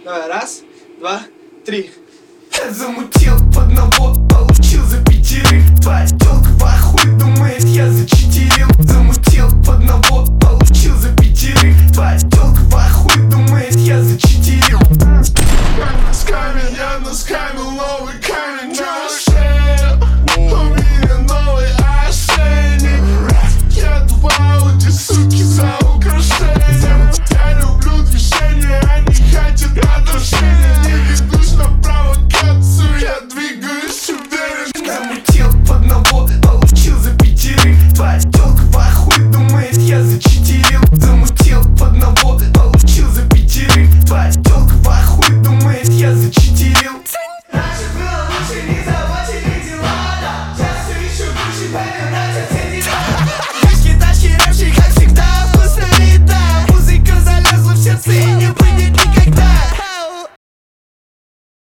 Давай, раз, два, три. Я замутил в одного, получил за пятерых. Твоя тёлка в ахуе, думает, я зачитерил. Замутил в одного, получил за пятерых. Твоя тёлка